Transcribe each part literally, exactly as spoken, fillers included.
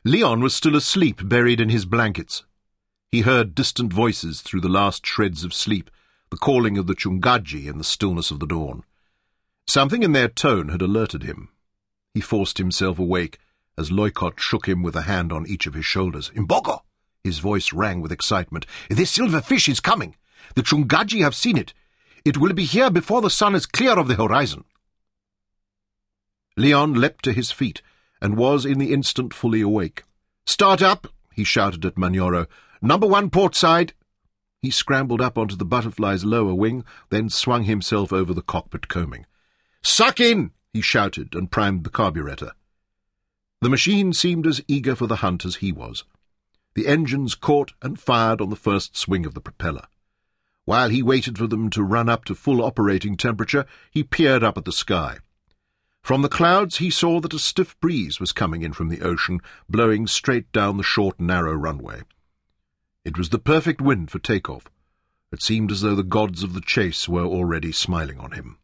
Leon was still asleep, buried in his blankets. He heard distant voices through the last shreds of sleep, the calling of the Chungaji in the stillness of the dawn. Something in their tone had alerted him. He forced himself awake as Loikot shook him with a hand on each of his shoulders. "Imbogo!" His voice rang with excitement. "This silver fish is coming. The Chungaji have seen it. It will be here before the sun is clear of the horizon." Leon leapt to his feet and was in the instant fully awake. "Start up!" he shouted at Manioro. "Number one port side!" He scrambled up onto the Butterfly's lower wing, then swung himself over the cockpit combing. "Suck in!" he shouted and primed the carburetor. The machine seemed as eager for the hunt as he was. The engines caught and fired on the first swing of the propeller. While he waited for them to run up to full operating temperature, he peered up at the sky. From the clouds he saw that a stiff breeze was coming in from the ocean, blowing straight down the short, narrow runway. It was the perfect wind for takeoff. It seemed as though the gods of the chase were already smiling on him.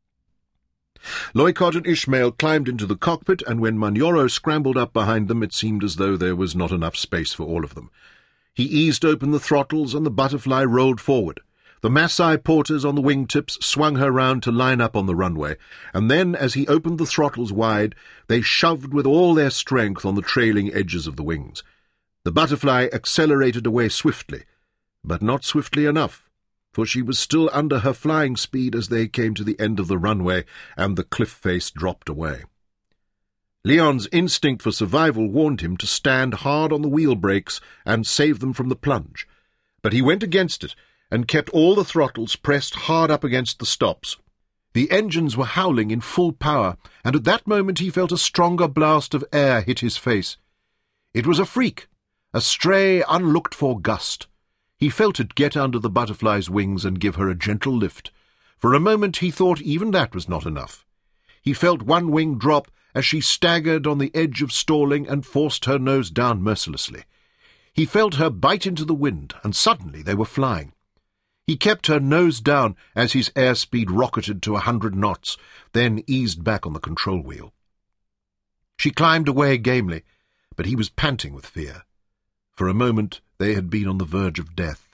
Loikot and Ishmael climbed into the cockpit, and when Manioro scrambled up behind them, it seemed as though there was not enough space for all of them. He eased open the throttles, and the Butterfly rolled forward. The Maasai porters on the wingtips swung her round to line up on the runway, and then, as he opened the throttles wide, they shoved with all their strength on the trailing edges of the wings. The Butterfly accelerated away swiftly, but not swiftly enough, for she was still under her flying speed as they came to the end of the runway and the cliff face dropped away. Leon's instinct for survival warned him to stand hard on the wheel brakes and save them from the plunge, but he went against it and kept all the throttles pressed hard up against the stops. The engines were howling in full power, and at that moment he felt a stronger blast of air hit his face. It was a freak, a stray, unlooked-for gust. He felt it get under the Butterfly's wings and give her a gentle lift. For a moment he thought even that was not enough. He felt one wing drop as she staggered on the edge of stalling and forced her nose down mercilessly. He felt her bite into the wind, and suddenly they were flying. He kept her nose down as his airspeed rocketed to a hundred knots, then eased back on the control wheel. She climbed away gamely, but he was panting with fear. For a moment they had been on the verge of death.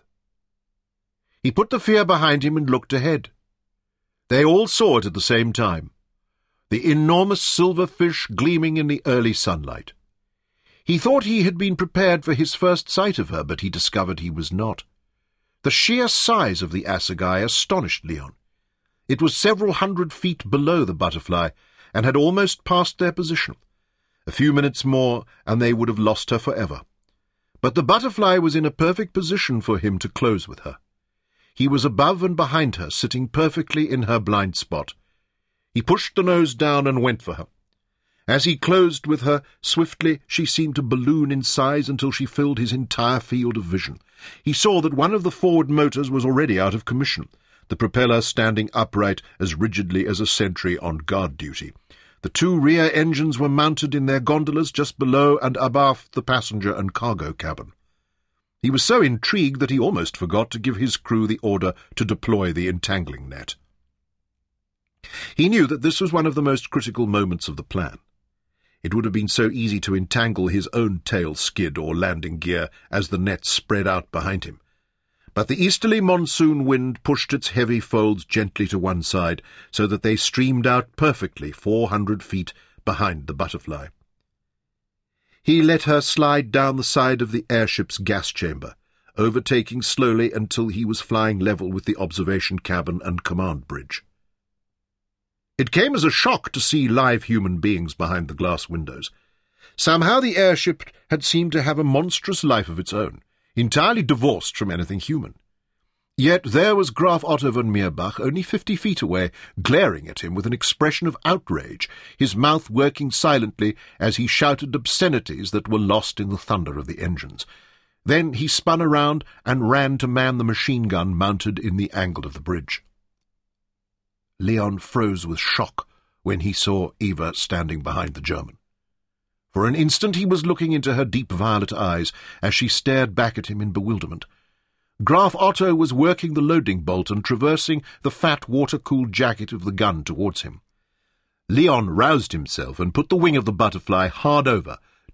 He put the fear behind him and looked ahead. They all saw it at the same time, the enormous silver fish gleaming in the early sunlight. He thought he had been prepared for his first sight of her, but he discovered he was not. The sheer size of the assegai astonished Leon. It was several hundred feet below the Butterfly, and had almost passed their position. A few minutes more, and they would have lost her forever. But the Butterfly was in a perfect position for him to close with her. He was above and behind her, sitting perfectly in her blind spot. He pushed the nose down and went for her. As he closed with her, swiftly she seemed to balloon in size until she filled his entire field of vision. He saw that one of the forward motors was already out of commission, the propeller standing upright as rigidly as a sentry on guard duty. The two rear engines were mounted in their gondolas just below and above the passenger and cargo cabin. He was so intrigued that he almost forgot to give his crew the order to deploy the entangling net. He knew that this was one of the most critical moments of the plan. It would have been so easy to entangle his own tail skid or landing gear as the net spread out behind him. But the easterly monsoon wind pushed its heavy folds gently to one side, so that they streamed out perfectly four hundred feet behind the Butterfly. He let her slide down the side of the airship's gas chamber, overtaking slowly until he was flying level with the observation cabin and command bridge. It came as a shock to see live human beings behind the glass windows. Somehow the airship had seemed to have a monstrous life of its own, entirely divorced from anything human. Yet there was Graf Otto von Meerbach, only fifty feet away, glaring at him with an expression of outrage, his mouth working silently as he shouted obscenities that were lost in the thunder of the engines. Then he spun around and ran to man the machine gun mounted in the angle of the bridge. Leon froze with shock when he saw Eva standing behind the German. For an instant he was looking into her deep violet eyes as she stared back at him in bewilderment. Graf Otto was working the loading bolt and traversing the fat water-cooled jacket of the gun towards him. Leon roused himself and put the wing of the Butterfly hard over,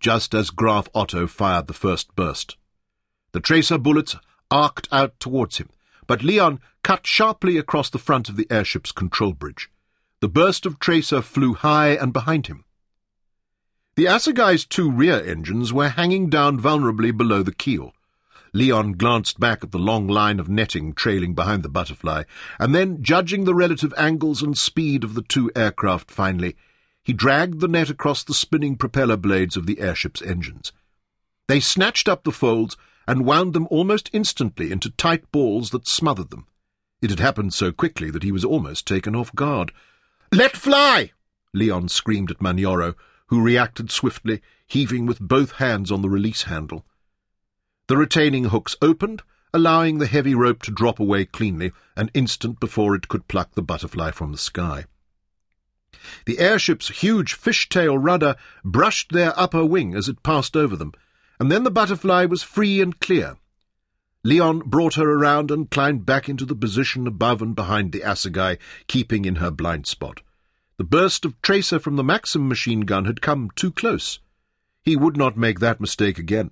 just as Graf Otto fired the first burst. The tracer bullets arced out towards him, but Leon cut sharply across the front of the airship's control bridge. The burst of tracer flew high and behind him. The Assagai's two rear engines were hanging down vulnerably below the keel. Leon glanced back at the long line of netting trailing behind the Butterfly, and then, judging the relative angles and speed of the two aircraft finally, he dragged the net across the spinning propeller blades of the airship's engines. They snatched up the folds and wound them almost instantly into tight balls that smothered them. It had happened so quickly that he was almost taken off guard. "Let fly!" Leon screamed at Manioro, who reacted swiftly, heaving with both hands on the release handle. The retaining hooks opened, allowing the heavy rope to drop away cleanly, an instant before it could pluck the Butterfly from the sky. The airship's huge fishtail rudder brushed their upper wing as it passed over them, and then the Butterfly was free and clear. Leon brought her around and climbed back into the position above and behind the Assagai, keeping in her blind spot. The burst of tracer from the Maxim machine gun had come too close. He would not make that mistake again.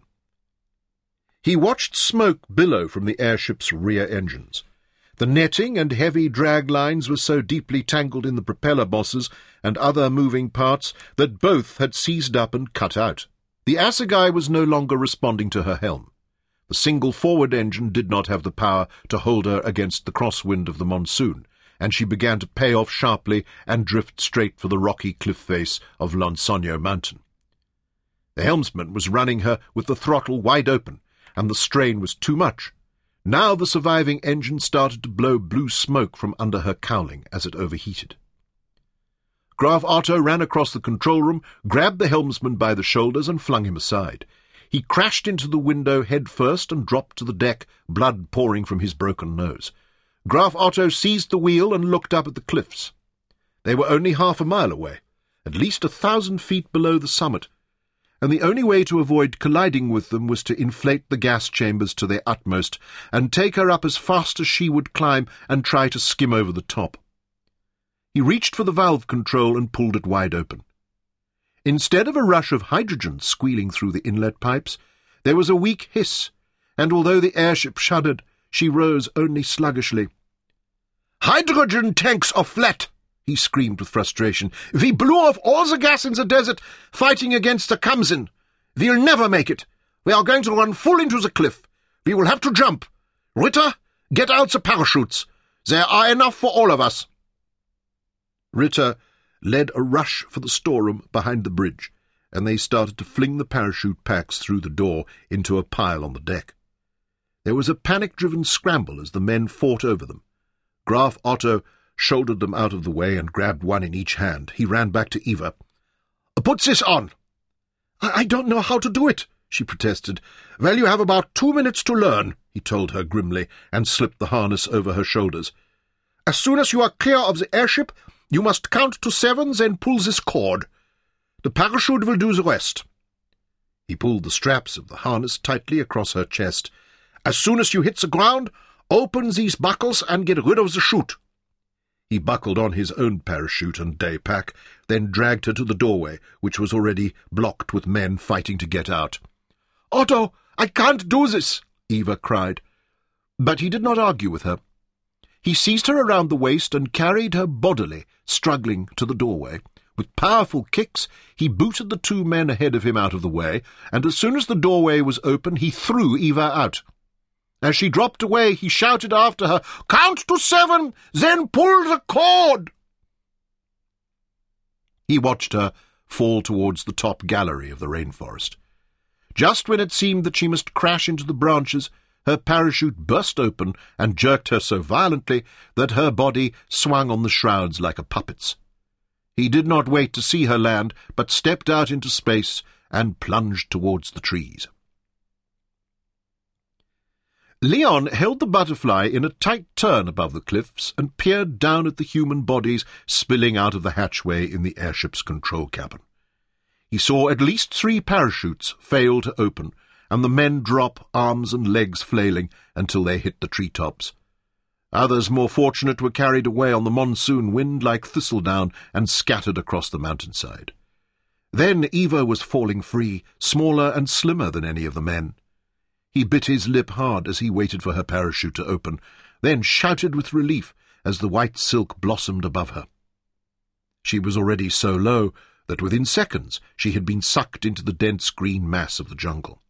He watched smoke billow from the airship's rear engines. The netting and heavy drag lines were so deeply tangled in the propeller bosses and other moving parts that both had seized up and cut out. The Assagai was no longer responding to her helm. The single forward engine did not have the power to hold her against the crosswind of the monsoon, and she began to pay off sharply and drift straight for the rocky cliff face of Lonsogno Mountain. The helmsman was running her with the throttle wide open, and the strain was too much. Now the surviving engine started to blow blue smoke from under her cowling as it overheated. Graf Otto ran across the control room, grabbed the helmsman by the shoulders and flung him aside. He crashed into the window head first and dropped to the deck, blood pouring from his broken nose. Graf Otto seized the wheel and looked up at the cliffs. They were only half a mile away, at least a thousand feet below the summit, and the only way to avoid colliding with them was to inflate the gas chambers to their utmost and take her up as fast as she would climb and try to skim over the top. He reached for the valve control and pulled it wide open. Instead of a rush of hydrogen squealing through the inlet pipes, there was a weak hiss, and although the airship shuddered, she rose only sluggishly. "Hydrogen tanks are flat!" he screamed with frustration. "We blew off all the gas in the desert fighting against the Kamsin. We'll never make it. We are going to run full into the cliff. We will have to jump. Ritter, get out the parachutes. There are enough for all of us." Ritter led a rush for the storeroom behind the bridge, and they started to fling the parachute packs through the door into a pile on the deck. There was a panic-driven scramble as the men fought over them. Graf Otto shouldered them out of the way and grabbed one in each hand. He ran back to Eva. "Put this on." I, I don't know how to do it," she protested. "Well, you have about two minutes to learn," he told her grimly, and slipped the harness over her shoulders. "As soon as you are clear of the airship, you must count to seven, then pull this cord. The parachute will do the rest." He pulled the straps of the harness tightly across her chest. "As soon as you hit the ground, open these buckles and get rid of the chute." He buckled on his own parachute and day pack, then dragged her to the doorway, which was already blocked with men fighting to get out. "Otto, I can't do this," Eva cried. But he did not argue with her. He seized her around the waist and carried her bodily, struggling to the doorway. With powerful kicks, he booted the two men ahead of him out of the way, and as soon as the doorway was open, he threw Eva out. As she dropped away, he shouted after her, "Count to seven, then pull the cord!" He watched her fall towards the top gallery of the rainforest. Just when it seemed that she must crash into the branches, her parachute burst open and jerked her so violently that her body swung on the shrouds like a puppet's. He did not wait to see her land, but stepped out into space and plunged towards the trees. Leon held the Butterfly in a tight turn above the cliffs and peered down at the human bodies spilling out of the hatchway in the airship's control cabin. He saw at least three parachutes fail to open, and the men drop, arms and legs flailing, until they hit the treetops. Others more fortunate were carried away on the monsoon wind like thistledown and scattered across the mountainside. Then Eva was falling free, smaller and slimmer than any of the men. He bit his lip hard as he waited for her parachute to open, then shouted with relief as the white silk blossomed above her. She was already so low that within seconds she had been sucked into the dense green mass of the jungle.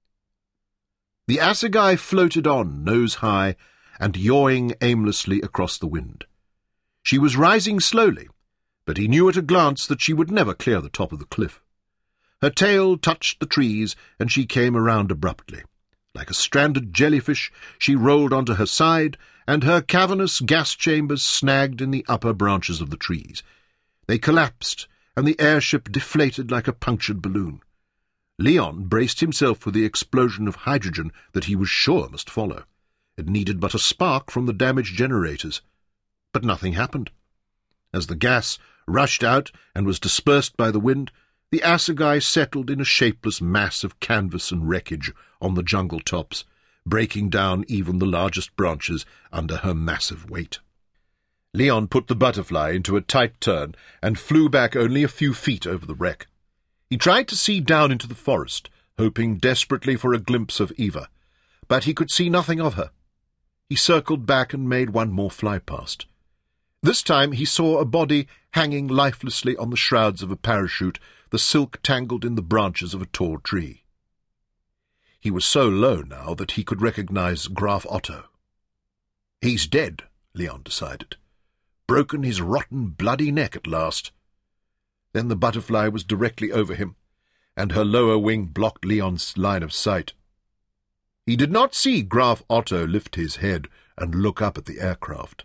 The assegai floated on, nose high, and yawing aimlessly across the wind. She was rising slowly, but he knew at a glance that she would never clear the top of the cliff. Her tail touched the trees, and she came around abruptly. Like a stranded jellyfish, she rolled onto her side, and her cavernous gas chambers snagged in the upper branches of the trees. They collapsed, and the airship deflated like a punctured balloon. Leon braced himself for the explosion of hydrogen that he was sure must follow. It needed but a spark from the damaged generators. But nothing happened. As the gas rushed out and was dispersed by the wind, the assegai settled in a shapeless mass of canvas and wreckage on the jungle tops, breaking down even the largest branches under her massive weight. Leon put the butterfly into a tight turn and flew back only a few feet over the wreck. He tried to see down into the forest, hoping desperately for a glimpse of Eva, but he could see nothing of her. He circled back and made one more fly past. This time he saw a body hanging lifelessly on the shrouds of a parachute, the silk tangled in the branches of a tall tree. He was so low now that he could recognize Graf Otto. "He's dead," Leon decided. "Broken his rotten, bloody neck at last." Then the butterfly was directly over him, and her lower wing blocked Leon's line of sight. He did not see Graf Otto lift his head and look up at the aircraft.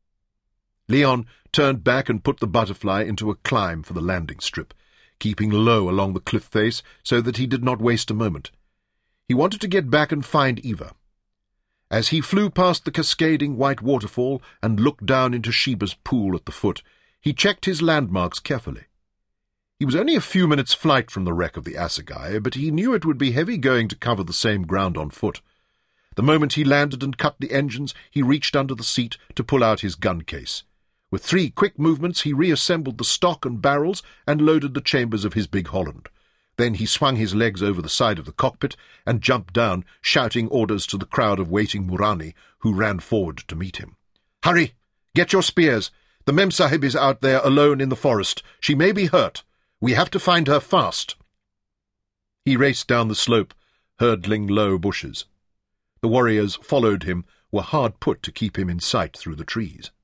Leon turned back and put the butterfly into a climb for the landing strip, keeping low along the cliff face so that he did not waste a moment. He wanted to get back and find Eva. As he flew past the cascading white waterfall and looked down into Sheba's pool at the foot, he checked his landmarks carefully. He was only a few minutes' flight from the wreck of the assegai, but he knew it would be heavy going to cover the same ground on foot. The moment he landed and cut the engines, he reached under the seat to pull out his gun case. With three quick movements, he reassembled the stock and barrels and loaded the chambers of his big Holland. Then he swung his legs over the side of the cockpit and jumped down, shouting orders to the crowd of waiting Murani, who ran forward to meet him. "Hurry! Get your spears! The Memsahib is out there alone in the forest. She may be hurt. We have to find her fast." He raced down the slope, hurdling low bushes. The warriors followed him, were hard put to keep him in sight through the trees.